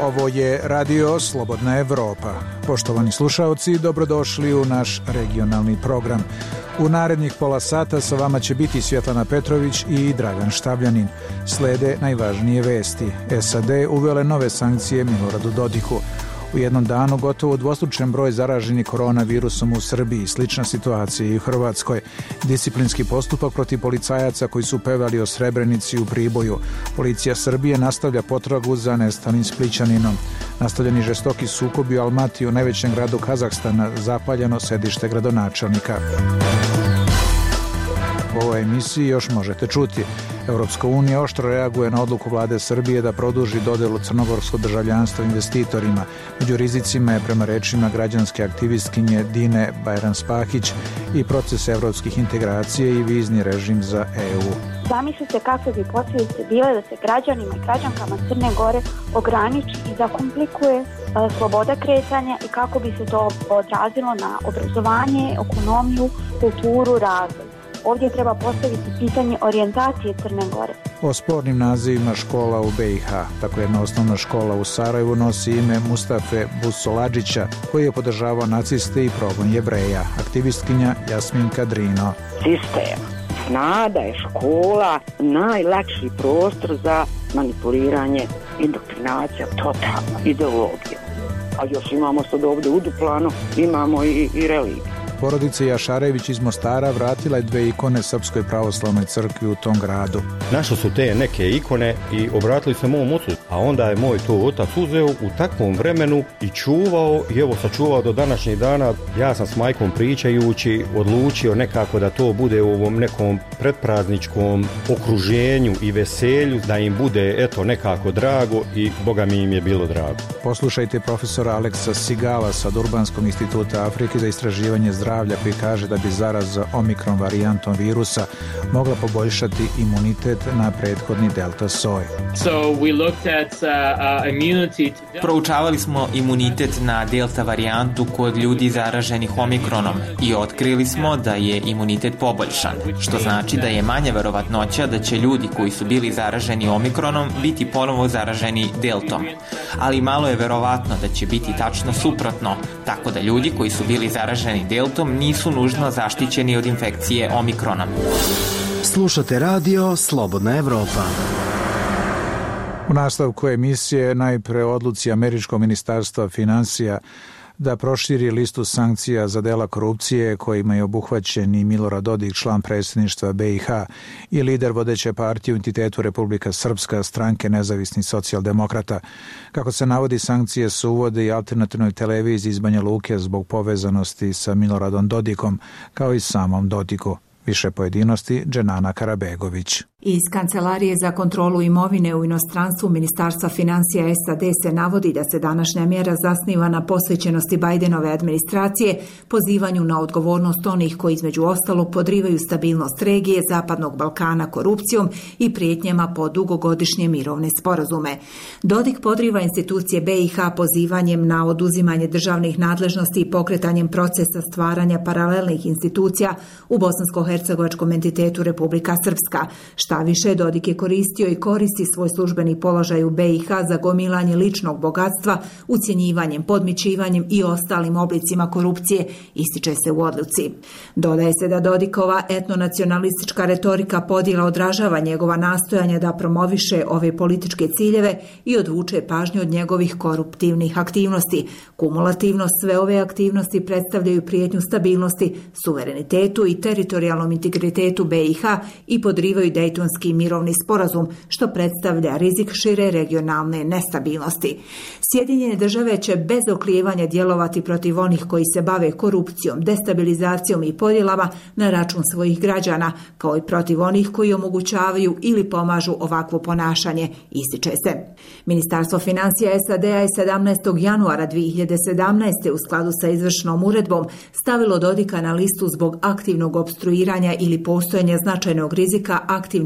Ovo je Radio Slobodna Evropa. Poštovani slušaoci, dobrodošli u naš regionalni program. U narednih pola sata sa vama će biti Svjetlana Petrović i Dragan Štavljanin. Slede najvažnije vesti. SAD uvele nove sankcije Miloradu Dodiku. U jednom danu gotovo dvostručen broj zaraženih koronavirusom u Srbiji, slična situacija i u Hrvatskoj. Disciplinski postupak protiv policajaca koji su pevali o Srebrenici u Priboju. Policija Srbije nastavlja potragu za nestalim Splićaninom. Nastavljeni žestoki sukobi u Almati, u najvećem gradu Kazahstana, zapaljeno sedište gradonačelnika. U ovoj emisiji još možete čuti. Europska unija oštro reaguje na odluku vlade Srbije da produži dodelu crnogorskog državljanstva investitorima. Među rizicima je, prema rečima građanske aktivistkinje Dine Bajranspahić, i proces evropskih integracija i vizni režim za EU. Zamislite kakve bi posljedice bile da se građanima i građankama Crne Gore ograniči i zakomplikuje sloboda kretanja i kako bi se to odrazilo na obrazovanje, ekonomiju, kulturu, razvoj. Ovdje treba postaviti pitanje orijentacije Crne Gore. O spornim nazivima škola u BiH. Tako jedna osnovna škola u Sarajevu nosi ime Mustafe Busoladžića, koji je podržavao naciste i progon Jevreja. Aktivistkinja Jasminka Drino. Sistem zna da je škola najlakši prostor za manipuliranje, indoktrinacija, totalna ideologija. A još imamo sad ovdje u Duplanu, imamo i religiju. Porodica Jašarević iz Mostara vratila je 2 ikone Srpskoj pravoslavnoj crkvi u tom gradu. Našli su te neke ikone i obratili se mom ocu, a onda je moj to otac uzeo u takvom vremenu i čuvao, i evo sačuvao do današnjih dana. Ja sam s majkom pričajući odlučio nekako da to bude u ovom nekom predprazničkom okruženju i veselju, da im bude eto nekako drago, i Boga mi im je bilo drago. Poslušajte profesora Aleksa Sigala sa Durbanskog instituta Afrike za istraživanje zdravlja, koji kaže da bi zaraza omikron varijantom virusa mogla poboljšati imunitet na prethodni delta soj. Proučavali smo imunitet na delta varijantu kod ljudi zaraženih omikronom i otkrili smo da je imunitet poboljšan, što znači da je manja verovatnoća da će ljudi koji su bili zaraženi omikronom biti ponovo zaraženi deltom. Ali malo je verovatno da će biti tačno suprotno, tako da ljudi koji su bili zaraženi deltom nisu nužno zaštićeni od infekcije omikronom. Slušate Radio Slobodna Evropa. U nastavku emisije najpre odluci Američkog ministarstva finansija da proširi listu sankcija za dela korupcije kojima je obuhvaćen i Milorad Dodik, član predsjedništva BiH i lider vodeće partije u entitetu Republika Srpska, stranke nezavisnih socijaldemokrata. Kako se navodi, sankcije se uvode i alternativnoj televiziji iz Banja Luke zbog povezanosti sa Miloradom Dodikom, kao i samom Dodiku. Više pojedinosti Dženana Karabegović. Iz Kancelarije za kontrolu imovine u inostranstvu Ministarstva financija SAD se navodi da se današnja mjera zasniva na posvećenosti Bajdenove administracije, pozivanju na odgovornost onih koji između ostalog podrivaju stabilnost regije Zapadnog Balkana korupcijom i prijetnjama po dugogodišnje mirovne sporazume. Dodik podriva institucije BiH pozivanjem na oduzimanje državnih nadležnosti i pokretanjem procesa stvaranja paralelnih institucija u bosansko-hercegovačkom entitetu Republika Srpska. Šta više, Dodik je koristio i koristi svoj službeni položaj u BiH za gomilanje ličnog bogatstva, ucjenjivanjem, podmićivanjem i ostalim oblicima korupcije, ističe se u odluci. Dodaje se da Dodikova etnonacionalistička retorika podjela odražava njegova nastojanja da promoviše ove političke ciljeve i odvuče pažnju od njegovih koruptivnih aktivnosti. Kumulativno sve ove aktivnosti predstavljaju prijetnju stabilnosti, suverenitetu i teritorijalnom integritetu BiH i podrivaju Dejtonski mirovni sporazum, što predstavlja rizik šire regionalne nestabilnosti. Sjedinjene države će bez oklijevanja djelovati protiv onih koji se bave korupcijom, destabilizacijom i podjelama na račun svojih građana, kao i protiv onih koji omogućavaju ili pomažu ovakvo ponašanje, ističe se. Ministarstvo financija SAD-a je 17. januara 2017. u skladu sa izvršnom uredbom stavilo Dodika na listu zbog aktivnog opstruiranja ili postojanja značajnog rizika aktivnog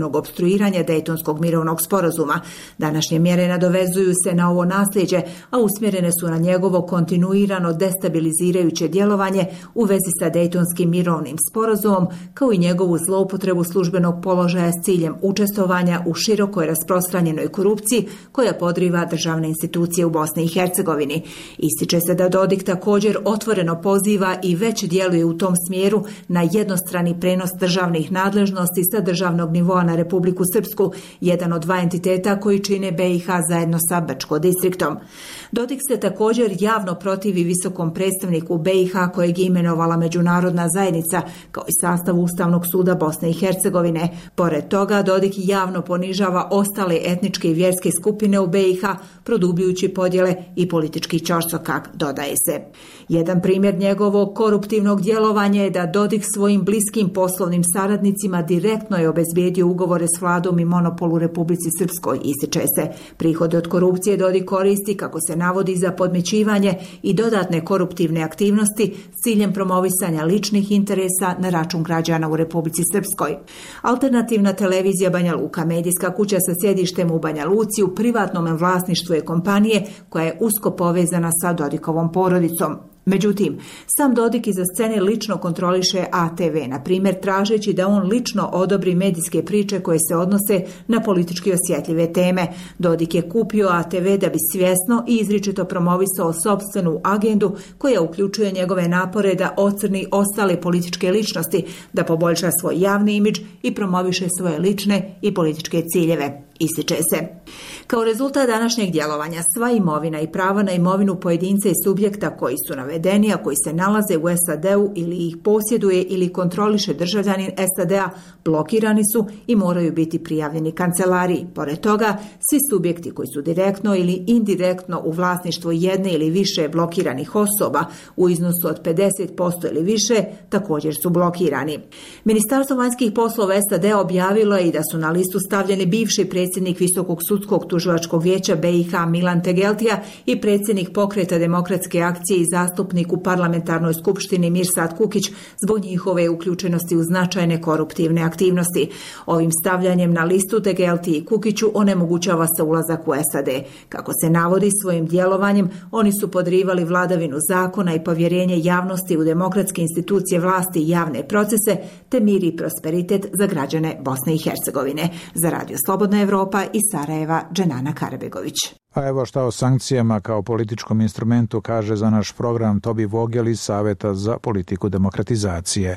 aktivnog opstruiranja Dejtonskog mirovnog sporazuma. Današnje mjere nadovezuju se na ovo nasljeđe, a usmjerene su na njegovo kontinuirano destabilizirajuće djelovanje u vezi sa Dejtonskim mirovnim sporazumom, kao i njegovu zloupotrebu službenog položaja s ciljem učestvovanja u širokoj rasprostranjenoj korupciji koja podriva državne institucije u Bosni i Hercegovini. Ističe se da Dodik također otvoreno poziva i već djeluje u tom smjeru na jednostrani prenos državnih nadležnosti sa državnog nivoa na Republiku Srpsku, jedan od dva entiteta koji čine BiH zajedno sa Bačko-distriktom. Dodik se također javno protivi visokom predstavniku BiH kojeg je imenovala međunarodna zajednica, kao i sastav Ustavnog suda Bosne i Hercegovine. Pored toga, Dodik javno ponižava ostale etničke i vjerske skupine u BiH, produbljujući podjele i politički ćorsokak, dodaje se. Jedan primjer njegovog koruptivnog djelovanja je da Dodik svojim bliskim poslovnim saradnicima direktno je obezbijedio ugovore s vladom i monopol u Republici Srpskoj, ističe se. Prihode od korupcije Dodik koristi, kako se navodi, za podmićivanje i dodatne koruptivne aktivnosti s ciljem promovisanja ličnih interesa na račun građana u Republici Srpskoj. Alternativna televizija Banja Luka, medijska kuća sa sjedištem u Banja Luci, u privatnom vlasništvu je kompanije koja je usko povezana sa Dodikovom porodicom. Međutim, sam Dodik iza scene lično kontroliše ATV, na primjer tražeći da on lično odobri medijske priče koje se odnose na politički osjetljive teme. Dodik je kupio ATV da bi svjesno i izričito promovisao sopstvenu agendu koja uključuje njegove napore da ocrni ostale političke ličnosti, da poboljša svoj javni imidž i promoviše svoje lične i političke ciljeve, ističe se. Kao rezultat današnjeg djelovanja, sva imovina i prava na imovinu pojedinca i subjekta koji su navedeni, a koji se nalaze u SAD-u ili ih posjeduje ili kontroliše državljanin SAD-a, blokirani su i moraju biti prijavljeni kancelariji. Pored toga, svi subjekti koji su direktno ili indirektno u vlasništvu jedne ili više blokiranih osoba u iznosu od 50% ili više također su blokirani. Ministarstvo vanjskih poslova SAD-a objavilo je i da su na listu stavljeni bivši predsjednik Visokog sudskog tužilačkog vijeća BiH Milan Tegeltija i predsjednik Pokreta demokratske akcije i zastupnik u parlamentarnoj skupštini Mirsad Kukić zbog njihove uključenosti u značajne koruptivne aktivnosti. Ovim stavljanjem na listu Tegeltiji i Kukiću onemogućava se ulazak u SAD. Kako se navodi, svojim djelovanjem oni su podrivali vladavinu zakona i povjerenje javnosti u demokratske institucije vlasti i javne procese, te mir i prosperitet za građane Bosne i Hercegovine. Za Radio Slobodna Evropa iz Sarajeva, Dženana Karabegović. A evo šta o sankcijama kao političkom instrumentu kaže za naš program Tobi Vogel iz Saveta za politiku demokratizacije.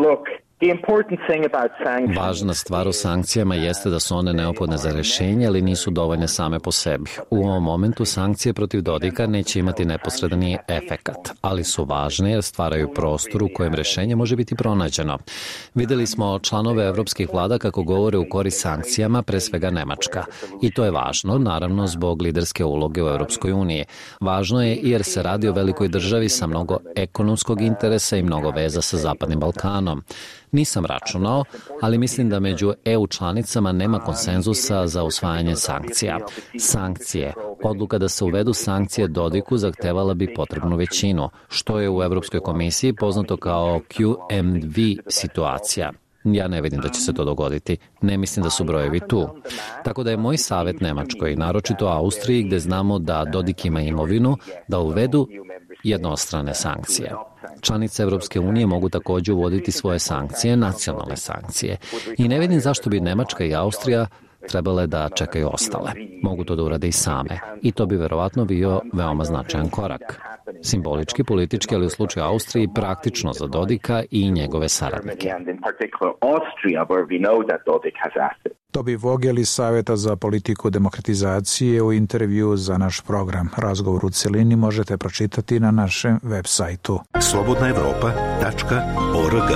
Važna stvar o sankcijama jeste da su one neophodne za rješenje, ali nisu dovoljne same po sebi. U ovom momentu sankcije protiv Dodika neće imati neposredni efekat, ali su važne jer stvaraju prostor u kojem rješenje može biti pronađeno. Vidjeli smo članove evropskih vlada kako govore u korist sankcijama, pre svega Nemačka. I to je važno, naravno, zbog liderske uloge u Europskoj uniji. Važno je jer se radi o velikoj državi sa mnogo ekonomskog interesa i mnogo veza sa Zapadnim Balkanom. Nisam računao, ali mislim da među EU članicama nema konsenzusa za usvajanje sankcija. Sankcije. Odluka da se uvedu sankcije Dodiku zahtevala bi potrebnu većinu, što je u Europskoj komisiji poznato kao QMV situacija. Ja ne vidim da će se to dogoditi. Ne mislim da su brojevi tu. Tako da je moj savjet Nemačkoj, naročito Austriji, gdje znamo da Dodik ima imovinu, da uvedu jednostrane sankcije. Članice Europske unije mogu također uvoditi svoje sankcije, nacionalne sankcije. I ne vidim zašto bi Njemačka i Austrija trebale da čekaju ostale. Mogu to da urade i same. I to bi verovatno bio veoma značajan korak. Simbolički, politički, ali u slučaju Austriji praktično za Dodika i njegove saradnike. Tobi Vogel iz Saveta za politiku demokratizacije u intervju za naš program. Razgovor u celini možete pročitati na našem web sajtu slobodnaevropa.org.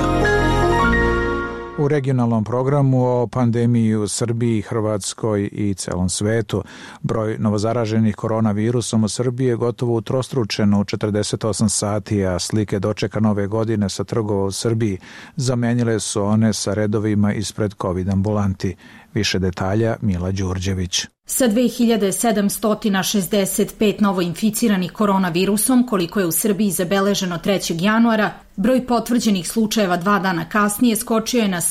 U regionalnom programu o pandemiji u Srbiji, Hrvatskoj i celom svetu. Broj novozaraženih koronavirusom u Srbiji je gotovo utrostručen u 48 sati, a slike dočeka nove godine sa trgova u Srbiji zamenile su one sa redovima ispred COVID ambulanti. Više detalja Mila Đurđević. Sa 2765 novoinficiranih koronavirusom, koliko je u Srbiji zabeleženo 3. januara, broj potvrđenih slučajeva 2 dana kasnije skočio je na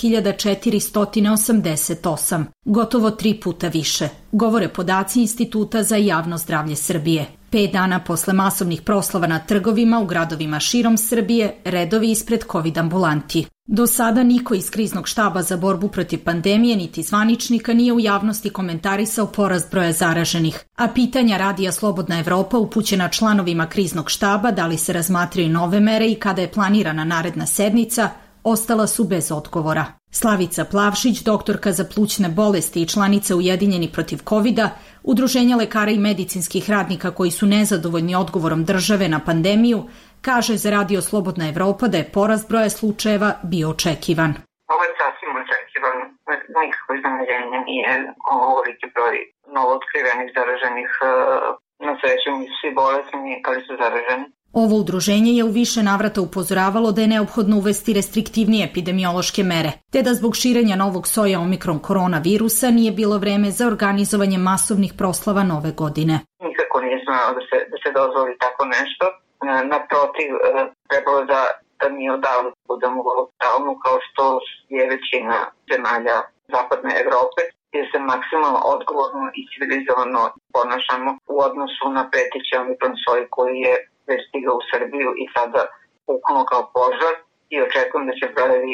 7488, gotovo 3 puta više, govore podaci Instituta za javno zdravlje Srbije. 5 dana posle masovnih proslava na trgovima u gradovima širom Srbije, redovi ispred COVID ambulanti. Do sada niko iz kriznog štaba za borbu protiv pandemije niti zvaničnika nije u javnosti komentarisao porast broja zaraženih, a pitanja Radija Slobodna Evropa upućena članovima kriznog štaba da li se razmatraju nove mere i kada je planirana naredna sednica, ostala su bez odgovora. Slavica Plavšić, doktorka za plućne bolesti i članica Ujedinjeni protiv COVID-a, Udruženja lekara i medicinskih radnika koji su nezadovoljni odgovorom države na pandemiju, kaže za Radio Slobodna Evropa da je porast broja slučajeva bio očekivan. Ovo je sasvim očekivan. Nikako iznenađenje nije ovoliki broj novootkrivenih zaraženih. Na sreću nisu svi bolesni, ali su zaraženi. Ovo udruženje je u više navrata upozoravalo da je neophodno uvesti restriktivnije epidemiološke mere, te da zbog širenja novog soja omikron koronavirusa nije bilo vreme za organizovanje masovnih proslava nove godine. Nikako nije smelo da se dozvoli tako nešto. Naprotiv, trebalo da mi odavno budemo u lockdownu kao što je većina zemalja zapadne Evrope, gdje se maksimalno odgovorno i civilizovano ponašamo u odnosu na preteći omikron soj koji je već stigao u Srbiju i sada puknuo kao požar i očekujem da će brojevi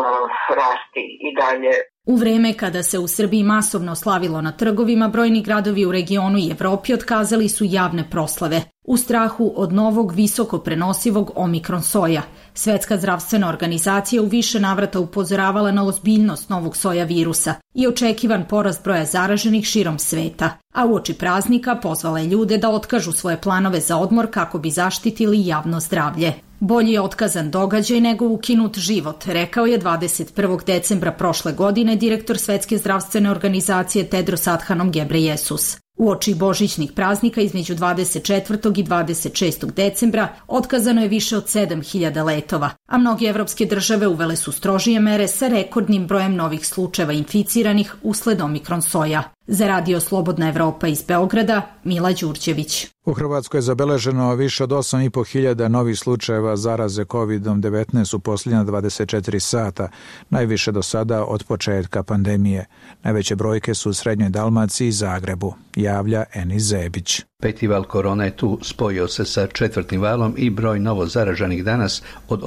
rasti i dalje. U vreme kada se u Srbiji masovno slavilo na trgovima, brojni gradovi u regionu i Evropi otkazali su javne proslave u strahu od novog visoko prenosivog omikron soja. Svetska zdravstvena organizacija u više navrata upozoravala na ozbiljnost novog soja virusa i očekivan porast broja zaraženih širom sveta, a uoči praznika pozvala je ljude da otkažu svoje planove za odmor kako bi zaštitili javno zdravlje. Bolji je otkazan događaj nego ukinut život, rekao je 21. decembra prošle godine direktor Svetske zdravstvene organizacije Tedros Adhanom Ghebreyesus. Uoči božićnih praznika između 24. i 26. decembra otkazano je više od 7000 letova, a mnoge evropske države uvele su strožije mere sa rekordnim brojem novih slučajeva inficiranih usled omikron soja. Za Radio Slobodna Evropa iz Beograda, Mila Đurđević. U Hrvatskoj je zabeleženo više od 8.500 novih slučajeva zaraze COVID-19 u posljednja 24 sata, najviše do sada od početka pandemije. Najveće brojke su u Srednjoj Dalmaciji i Zagrebu, javlja Enis Zebić. 5. val korona je tu, spojio se sa 4. valom i broj novo zaraženih danas od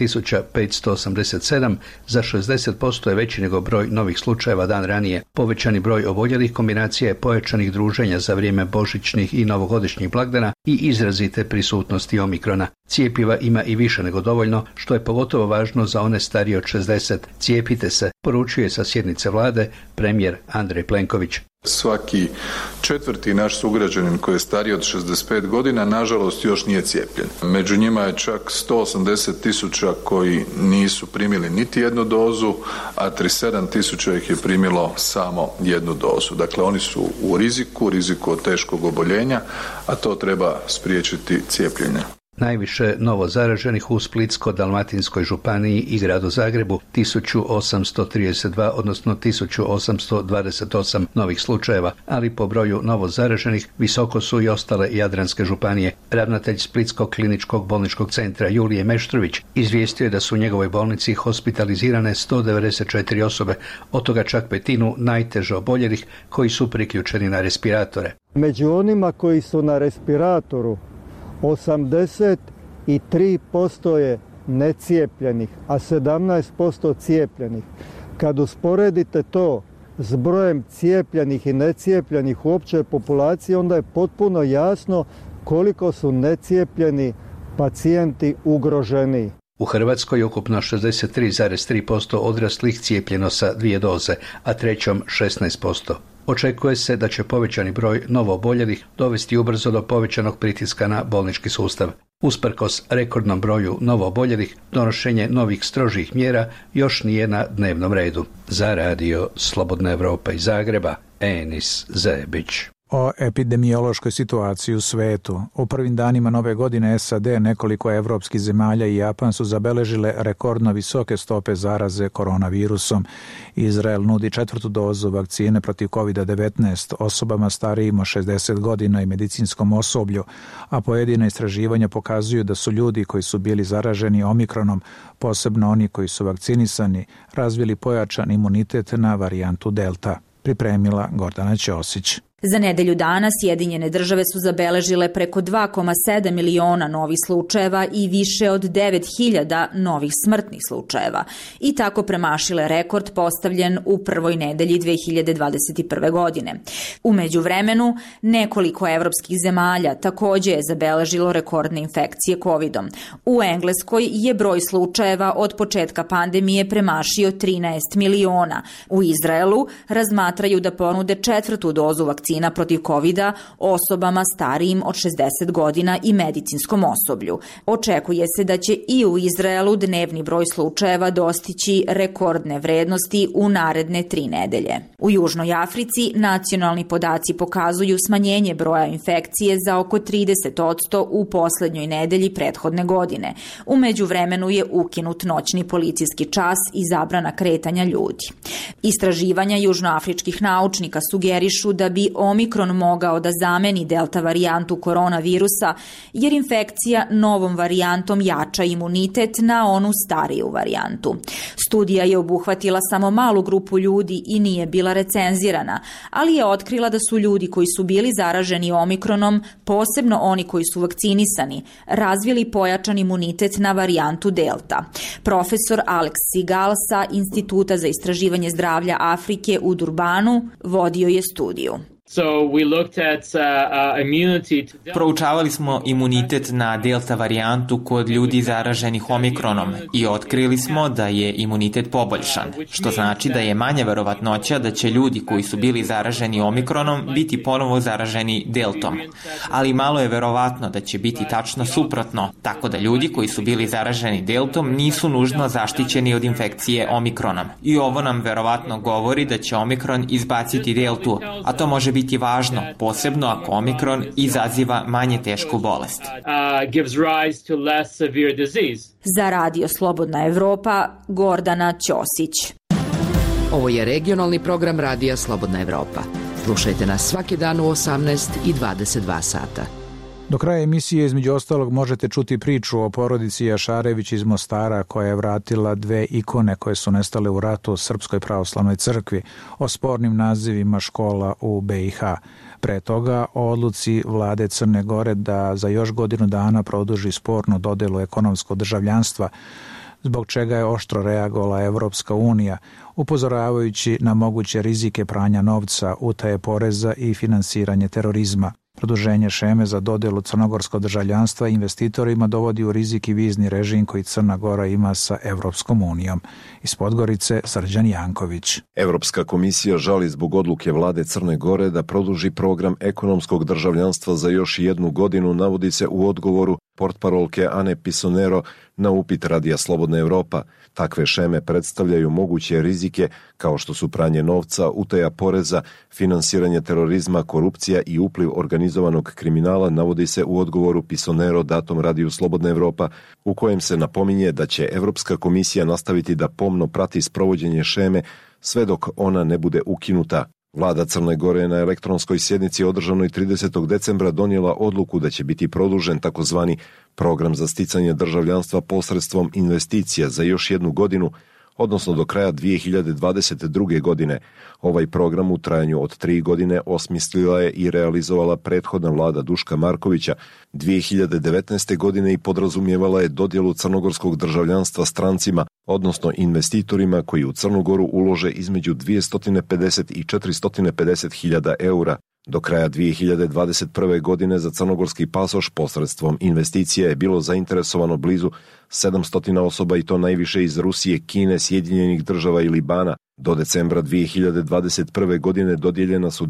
8.587 za 60% je veći nego broj novih slučajeva dan ranije. Povećani broj oboljelih kombinacija je pojačanih druženja za vrijeme božićnih i novogodišnjih blagdana i izrazite prisutnosti omikrona. Cijepiva ima i više nego dovoljno, što je pogotovo važno za one starije od 60. Cijepite se, poručuje sa sjednice vlade premijer Andrej Plenković. Svaki 4. naš sugrađanin koji je stariji od 65 godina nažalost još nije cijepljen. Među njima je čak 180.000 koji nisu primili niti jednu dozu, a 37.000 ih je primilo samo jednu dozu. Dakle, oni su u riziku od teškog oboljenja, a to treba spriječiti cijepljenje. Najviše novo zaraženih u Splitsko-dalmatinskoj županiji i gradu Zagrebu 1832, odnosno 1828 novih slučajeva, ali po broju novo zaraženih visoko su i ostale jadranske županije. Ravnatelj Splitskog kliničkog bolničkog centra Julije Meštrović izvijestio je da su u njegovoj bolnici hospitalizirane 194 osobe, od toga čak 1/5 najteže oboljelih koji su priključeni na respiratore. Među onima koji su na respiratoru 83% je necijepljenih, a 17% cijepljenih. Kad usporedite to s brojem cijepljenih i necijepljenih u općoj populaciji, onda je potpuno jasno koliko su necijepljeni pacijenti ugroženi. U Hrvatskoj je ukupno 63,3% odraslih cijepljeno sa 2 doze, a trećom 16%. Očekuje se da će povećani broj novooboljelih dovesti ubrzo do povećanog pritiska na bolnički sustav. Usprkos rekordnom broju novooboljelih, donošenje novih strožih mjera još nije na dnevnom redu. Za Radio Slobodna Evropa iz Zagreba, Enis Zebić. o epidemiološkoj situaciji u svetu. U prvim danima nove godine SAD, nekoliko evropskih zemalja i Japan su zabeležile rekordno visoke stope zaraze koronavirusom. Izrael nudi 4. dozu vakcine protiv COVID-19 osobama starijim od 60 godina i medicinskom osoblju, a pojedina istraživanja pokazuju da su ljudi koji su bili zaraženi omikronom, posebno oni koji su vakcinisani, razvili pojačan imunitet na varijantu Delta. Pripremila Gordana Ćosić. Za nedelju dana Sjedinjene države su zabeležile preko 2,7 miliona novih slučajeva i više od 9.000 novih smrtnih slučajeva i tako premašile rekord postavljen u prvoj nedelji 2021. godine. U međuvremenu, nekoliko evropskih zemalja takođe je zabeležilo rekordne infekcije COVID-om. U Engleskoj je broj slučajeva od početka pandemije premašio 13 miliona. U Izraelu razmatraju da ponude 4. dozu vakcina protiv COVID-a osobama starijim od 60 godina i medicinskom osoblju. Očekuje se da će i u Izraelu dnevni broj slučajeva dostići rekordne vrednosti u naredne 3 nedelje. U Južnoj Africi nacionalni podaci pokazuju smanjenje broja infekcije za oko 30% u poslednjoj nedelji prethodne godine. U međuvremenu je ukinut noćni policijski čas i zabrana kretanja ljudi. Istraživanja južnoafričkih naučnika sugerišu da bi Omikron mogao da zameni delta varijantu koronavirusa, jer infekcija novom varijantom jača imunitet na onu stariju varijantu. Studija je obuhvatila samo malu grupu ljudi i nije bila recenzirana, ali je otkrila da su ljudi koji su bili zaraženi omikronom, posebno oni koji su vakcinisani, razvili pojačan imunitet na varijantu delta. Profesor Alex Sigal sa Instituta za istraživanje zdravlja Afrike u Durbanu vodio je studiju. Proučavali smo imunitet na delta varijantu kod ljudi zaraženih omikronom i otkrili smo da je imunitet poboljšan, što znači da je manja verovatnoća da će ljudi koji su bili zaraženi omikronom biti ponovo zaraženi deltom. Ali malo je verovatno da će biti tačno suprotno, tako da ljudi koji su bili zaraženi deltom nisu nužno zaštićeni od infekcije omikronom. I ovo nam verovatno govori da će omikron izbaciti deltu, a to može biti važno, posebno ako omikron izaziva manje tešku bolest. Za Radio Slobodna Evropa, Gordana Ćosić. Ovo je regionalni program Radija Slobodna Evropa. Slušajte nas svaki dan u 18 i 22 sata. Do kraja emisije između ostalog možete čuti priču o porodici Jašarević iz Mostara koja je vratila 2 ikone koje su nestale u ratu Srpskoj pravoslavnoj crkvi, o spornim nazivima škola u BiH. Pre toga o odluci vlade Crne Gore da za još godinu dana produži spornu dodelu ekonomskog državljanstva, zbog čega je oštro reagovala Evropska unija, upozoravajući na moguće rizike pranja novca, utaje poreza i finansiranje terorizma. Produženje šeme za dodelu crnogorskog državljanstva investitorima dovodi u rizik i vizni režim koji Crna Gora ima sa Evropskom unijom. Iz Podgorice, Srđan Janković. Evropska komisija žali zbog odluke vlade Crne Gore da produži program ekonomskog državljanstva za još 1 godinu, navodi se u odgovoru portparolke Ane Pisonero na upit Radija Slobodna Evropa. Takve šeme predstavljaju moguće rizike kao što su pranje novca, utaja poreza, finansiranje terorizma, korupcija i upliv organizovanog kriminala, navodi se u odgovoru Pisonero datom Radiju Slobodna Evropa, u kojem se napominje da će Evropska komisija nastaviti da pomno prati sprovođenje šeme sve dok ona ne bude ukinuta. Vlada Crne Gore na elektronskoj sjednici održanoj 30. decembra donijela odluku da će biti produžen takozvani program za sticanje državljanstva posredstvom investicija za još 1 godinu, odnosno do kraja 2022. godine. Ovaj program u trajanju od 3 godine osmislila je i realizovala prethodna vlada Duška Markovića 2019. godine i podrazumjevala je dodjelu crnogorskog državljanstva strancima, odnosno investitorima koji u Crnu Goru ulože između 250 i 450 hiljada eura. Do kraja 2021. godine za crnogorski pasoš posredstvom investicija je bilo zainteresovano blizu 700 osoba i to najviše iz Rusije, Kine, Sjedinjenih Država i Libana. Do decembra 2021. godine dodijeljena su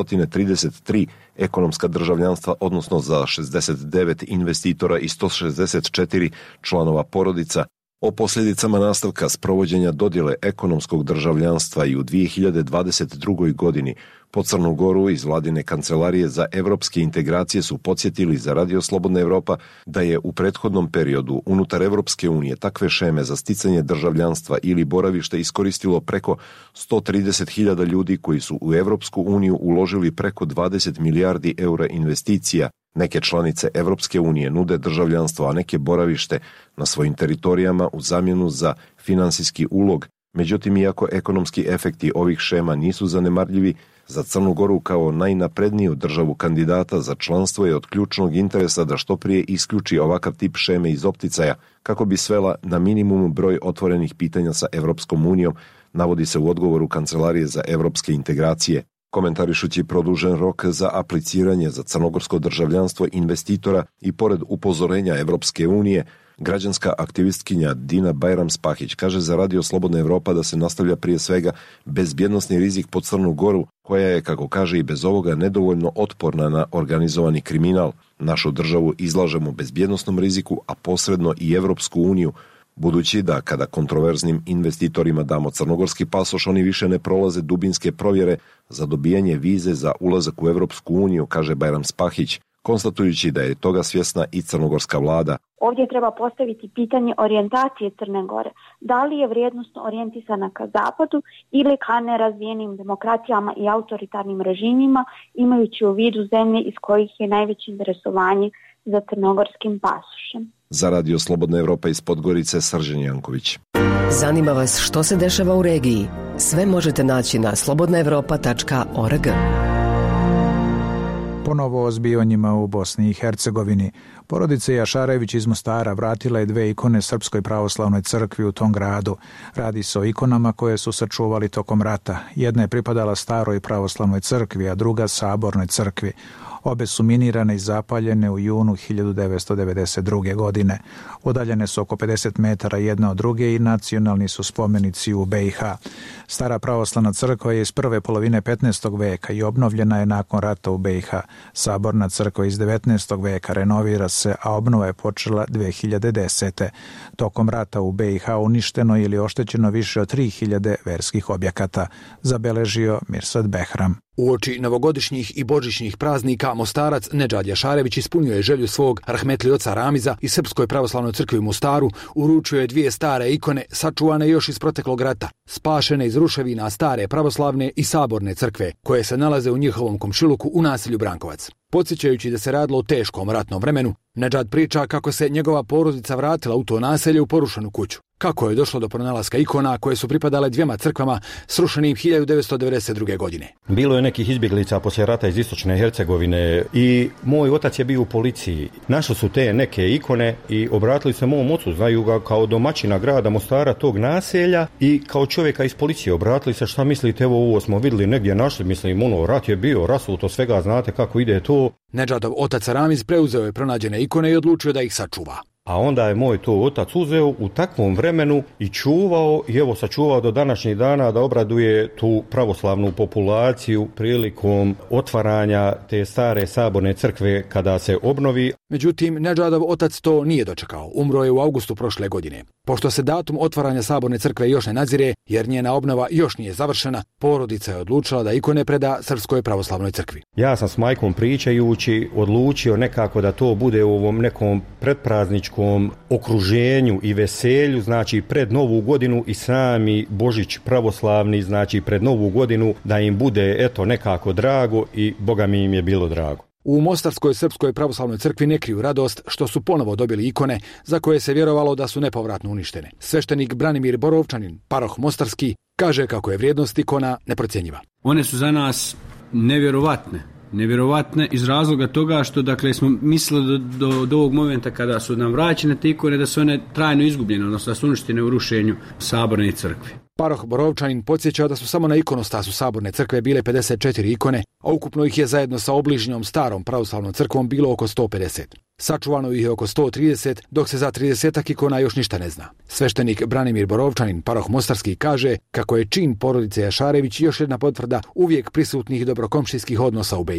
233 ekonomska državljanstva, odnosno za 69 investitora i 164 članova porodica. O posljedicama nastavka sprovođenja dodjele ekonomskog državljanstva i u 2022. godini po Crnu Goru iz vladine kancelarije za evropske integracije su podsjetili za Radio Slobodna Evropa da je u prethodnom periodu unutar Evropske unije takve šeme za sticanje državljanstva ili boravište iskoristilo preko 130.000 ljudi koji su u Evropsku uniju uložili preko 20 milijardi eura investicija. Neke članice Evropske unije nude državljanstvo, a neke boravište na svojim teritorijama u zamjenu za finansijski ulog. Međutim, iako ekonomski efekti ovih šema nisu zanemarljivi, za Crnu Goru kao najnapredniju državu kandidata za članstvo je od ključnog interesa da što prije isključi ovakav tip šeme iz opticaja kako bi svela na minimum broj otvorenih pitanja sa Evropskom unijom, navodi se u odgovoru Kancelarije za evropske integracije. Komentarišući produžen rok za apliciranje za crnogorsko državljanstvo investitora i pored upozorenja Evropske unije, građanska aktivistkinja Dina Bajram-Spahić kaže za Radio Slobodna Evropa da se nastavlja prije svega bezbjednosni rizik po Crnu Goru, koja je, kako kaže, i bez ovoga nedovoljno otporna na organizovani kriminal. Našu državu izlažemo bezbjednosnom riziku, a posredno i Evropsku uniju, budući da kada kontroverznim investitorima damo crnogorski pasoš, oni više ne prolaze dubinske provjere za dobijanje vize za ulazak u Evropsku uniju, kaže Bajram-Spahić, konstatujući da je toga svjesna i crnogorska vlada. Ovdje treba postaviti pitanje orijentacije Crne Gore. Da li je vrijednosno orijentisana ka zapadu ili ka nerazvijenim demokracijama i autoritarnim režimima, imajući u vidu zemlje iz kojih je najveće interesovanje za crnogorskim pasošem. Za Radio Slobodna Evropa iz Podgorice, Srđan Janković. Zanima vas što se dešava u regiji? Sve možete naći na slobodnaevropa.org. Ponovo o zbivanjima u Bosni i Hercegovini. Porodica Jašarević iz Mostara vratila je 2 ikone Srpskoj pravoslavnoj crkvi u tom gradu. Radi se o ikonama koje su sačuvali tokom rata. Jedna je pripadala Staroj pravoslavnoj crkvi, a druga Sabornoj crkvi. Obe su minirane i zapaljene u junu 1992. godine. Udaljene su oko 50 metara jedna od druge i nacionalni su spomenici u BiH. Stara pravoslavna crkva je iz prve polovine 15. veka i obnovljena je nakon rata u BiH. Saborna crkva iz 19. veka renovira se, a obnova je počela 2010. Tokom rata u BiH uništeno ili oštećeno više od 3000 verskih objekata, zabeležio Mirsad Behram. Uoči novogodišnjih i božićnih praznika Mostarac Nedžad Jašarević ispunio je želju svog rahmetli oca Ramiza i Srpskoj pravoslavnoj crkvi u Mostaru, uručio je 2 stare ikone sačuvane još iz proteklog rata, spašene iz ruševina stare pravoslavne i saborne crkve, koje se nalaze u njihovom komšiluku u naselju Brankovac. Podsjećajući da se radilo o teškom ratnom vremenu, Nedžad priča kako se njegova porodica vratila u to naselje u porušenu kuću. Kako je došlo do pronalaska ikona koje su pripadale 2 crkvama srušenim 1992. godine. Bilo je nekih izbjeglica poslije rata iz istočne Hercegovine i moj otac je bio u policiji. Našli su te neke ikone i obratili se mom ocu, znaju ga kao domaćina grada Mostara, tog naselja, i kao čovjeka iz policije obratili se, šta mislite, evo ovo smo vidjeli negdje našli, mislim, rat je bio, rasuto svega, znate kako ide to. Nedžadov otac Ramiz preuzeo je pronađene ikone i odlučio da ih sačuva. A onda je moj to otac uzeo u takvom vremenu i čuvao, i evo sačuvao do današnjih dana da obraduje tu pravoslavnu populaciju prilikom otvaranja te stare saborne crkve kada se obnovi. Međutim, Nedžadov otac to nije dočekao. Umro je u augustu prošle godine. Pošto se datum otvaranja saborne crkve još ne nadzire, jer njena obnova još nije završena, porodica je odlučila da ikone preda Srpskoj pravoslavnoj crkvi. Ja sam s majkom pričajući odlučio nekako da to bude u ovom nekom predprazničkom okruženju i veselju, znači pred Novu godinu i sami Božić pravoslavni, znači pred Novu godinu, da im bude eto nekako drago, i Boga mi im je bilo drago. U Mostarskoj Srpskoj pravoslavnoj crkvi ne kriju radost što su ponovo dobili ikone za koje se vjerovalo da su nepovratno uništene. Sveštenik Branimir Borovčanin, paroh Mostarski, kaže kako je vrijednost ikona neprocjenjiva. One su za nas nevjerovatne iz razloga toga što, dakle, smo mislili do ovog momenta kada su nam vraćene te ikone da su one trajno izgubljene, odnosno da su uništene u rušenju saborne crkve. Paroh Borovčanin podsjeća da su samo na ikonostasu saborne crkve bile 54 ikone, a ukupno ih je zajedno sa obližnjom starom pravoslavnom crkvom bilo oko 150. Sačuvano ih je oko 130, dok se za 30 ikona još ništa ne zna. Sveštenik Branimir Borovčanin, paroh Mostarski, kaže kako je čin porodice Jašarević još jedna potvrda uvijek prisutnih dobrokomšijskih odnosa u BiH.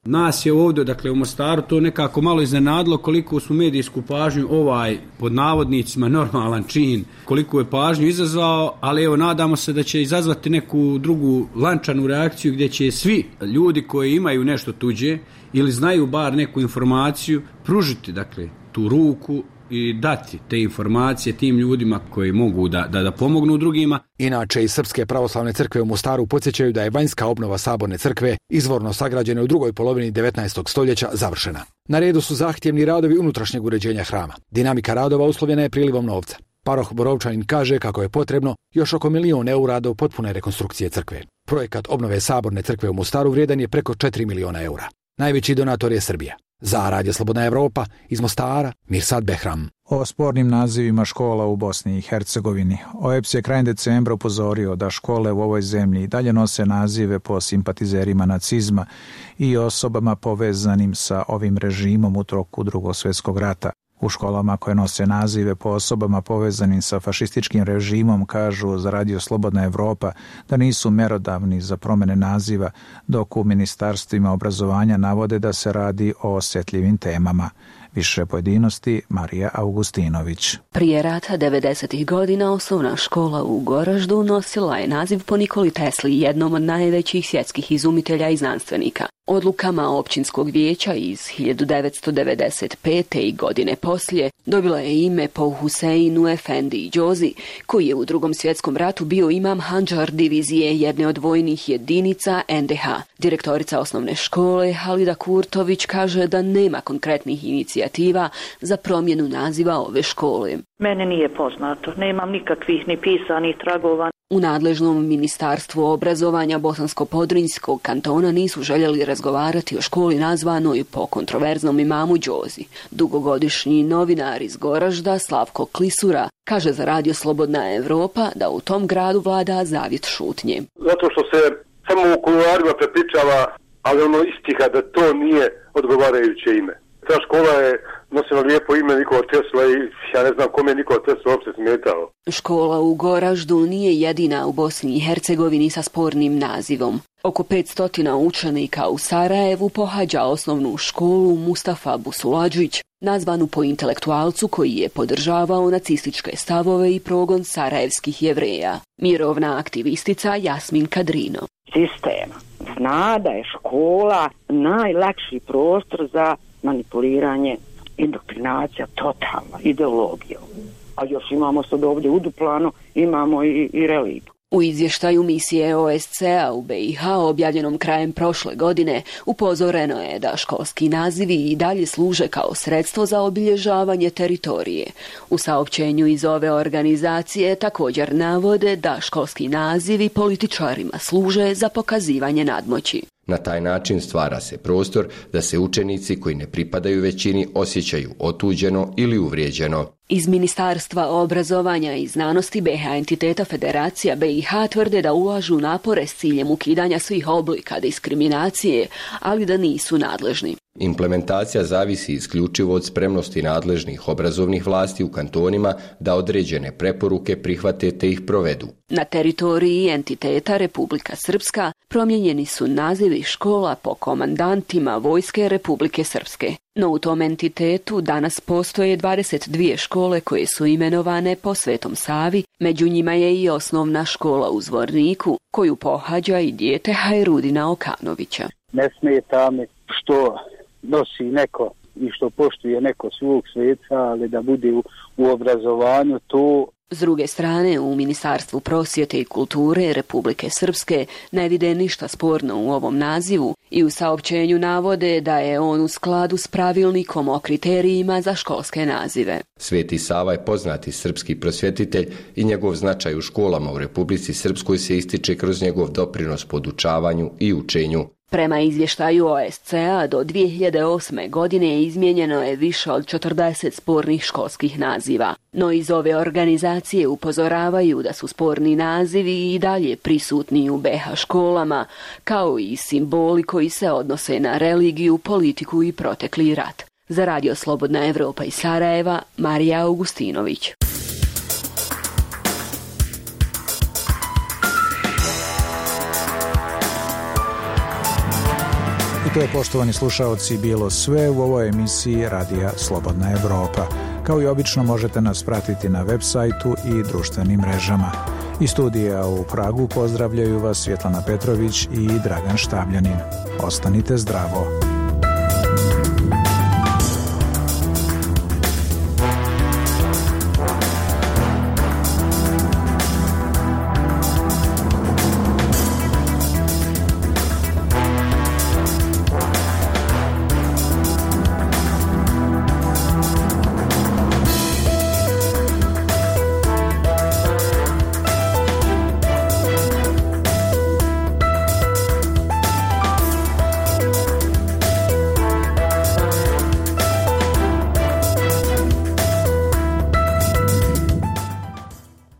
Nas je ovdje, dakle u Mostaru, to nekako malo iznenadilo koliko smo medijsku pažnju pod navodnicima normalan čin, koliko je pažnju izazvao, ali evo nadamo se da će izazvati neku drugu lančanu reakciju gdje će svi ljudi koji imaju nešto tuđe ili znaju bar neku informaciju pružiti, dakle, tu ruku i dati te informacije tim ljudima koji mogu da pomognu drugima. Inače, iz Srpske pravoslavne crkve u Mostaru podsjećaju da je vanjska obnova Saborne crkve, izvorno sagrađene u drugoj polovini 19. stoljeća, završena. Na redu su zahtjevni radovi unutrašnjeg uređenja hrama. Dinamika radova uslovljena je prilivom novca. Paroh Borovčanin kaže kako je potrebno još oko 1 000 000 eura do potpune rekonstrukcije crkve. Projekat obnove Saborne crkve u Mostaru vrijedan je preko 4 miliona eura. Najveći donator je Srbija. Za Radio Slobodna Evropa, iz Mostara, Mirsad Behram. O spornim nazivima škola u Bosni i Hercegovini. OEBS je krajem decembra upozorio da škole u ovoj zemlji dalje nose nazive po simpatizerima nacizma i osobama povezanim sa ovim režimom u toku Drugog svjetskog rata. U školama koje nose nazive po osobama povezanim sa fašističkim režimom kažu za Radio Slobodna Evropa da nisu merodavni za promjene naziva, dok u ministarstvima obrazovanja navode da se radi o osjetljivim temama. Više pojedinosti, Marija Augustinović. Prije rata 90. godina osnovna škola u Goraždu nosila je naziv po Nikoli Tesli, jednom od najvećih svjetskih izumitelja i znanstvenika. Odlukama općinskog vijeća iz 1995. i godine poslije dobila je ime po Huseinu Efendi Džozi, koji je u Drugom svjetskom ratu bio imam Handžar divizije, jedne od vojnih jedinica NDH. Direktorica osnovne škole Halida Kurtović kaže da nema konkretnih inicijativa za promjenu naziva ove škole. Mene nije poznato, nemam nikakvih ni pisanih tragova. U nadležnom ministarstvu obrazovanja Bosansko-Podrinjskog kantona nisu željeli razgovarati o školi nazvanoj po kontroverznom imamu Džozi. Dugogodišnji novinar iz Goražda Slavko Klisura kaže za Radio Slobodna Evropa da u tom gradu vlada zavjet šutnje. Zato što se samo u kuloarima prepričava, ali ono istiha da to nije odgovarajuće ime. Ta škola je nosila lijepo ime Nikola Tesla i ja ne znam kome je Nikola Tesla uopće smetao. Škola u Goraždu nije jedina u Bosni i Hercegovini sa spornim nazivom. Oko 500 učenika u Sarajevu pohađa osnovnu školu Mustafa Busuladžić, nazvanu po intelektualcu koji je podržavao nacističke stavove i progon sarajevskih Jevreja. Mirovna aktivistica Jasmin Kadrino. Sistema zna da je škola najlakši prostor za manipuliranje, indoktrinacija, totalna ideologija. A još imamo sad ovdje u Duplanu, imamo i religiju. U izvještaju misije OSCE-a u BiH objavljenom krajem prošle godine upozoreno je da školski nazivi i dalje služe kao sredstvo za obilježavanje teritorije. U saopćenju iz ove organizacije također navode da školski nazivi političarima služe za pokazivanje nadmoći. Na taj način stvara se prostor da se učenici koji ne pripadaju većini osjećaju otuđeno ili uvrijeđeno. Iz Ministarstva obrazovanja i znanosti BiH entiteta Federacija BiH tvrde da ulažu napore s ciljem ukidanja svih oblika diskriminacije, ali da nisu nadležni. Implementacija zavisi isključivo od spremnosti nadležnih obrazovnih vlasti u kantonima da određene preporuke prihvate te ih provedu. Na teritoriji entiteta Republika Srpska promijenjeni su nazivi škola po komandantima Vojske Republike Srpske. No u tom entitetu danas postoje 22 škole koje su imenovane po Svetom Savi, među njima je i osnovna škola u Zvorniku, koju pohađa i dijete Hajrudina Okanovića. Ne smeta mi što nosi neko i što poštuje neko svog sveca, ali da bude u obrazovanju to. S druge strane, u Ministarstvu prosvjete i kulture Republike Srpske ne vide ništa sporno u ovom nazivu i u saopćenju navode da je on u skladu s pravilnikom o kriterijima za školske nazive. Sveti Sava je poznati srpski prosvjetitelj i njegov značaj u školama u Republici Srpskoj se ističe kroz njegov doprinos podučavanju i učenju. Prema izvještaju OSCE-a do 2008. godine izmijenjeno je više od 40 spornih školskih naziva. No iz ove organizacije upozoravaju da su sporni nazivi i dalje prisutni u BiH školama, kao i simboli koji se odnose na religiju, politiku i protekli rat. Za Radio Slobodna Evropa iz Sarajeva, Marija Augustinović. To je, poštovani slušaoci, bilo sve u ovoj emisiji Radija Slobodna Evropa. Kao i obično možete nas pratiti na web sajtu i društvenim mrežama. Iz studija u Pragu pozdravljaju vas Svjetlana Petrović i Dragan Štabljanin. Ostanite zdravo.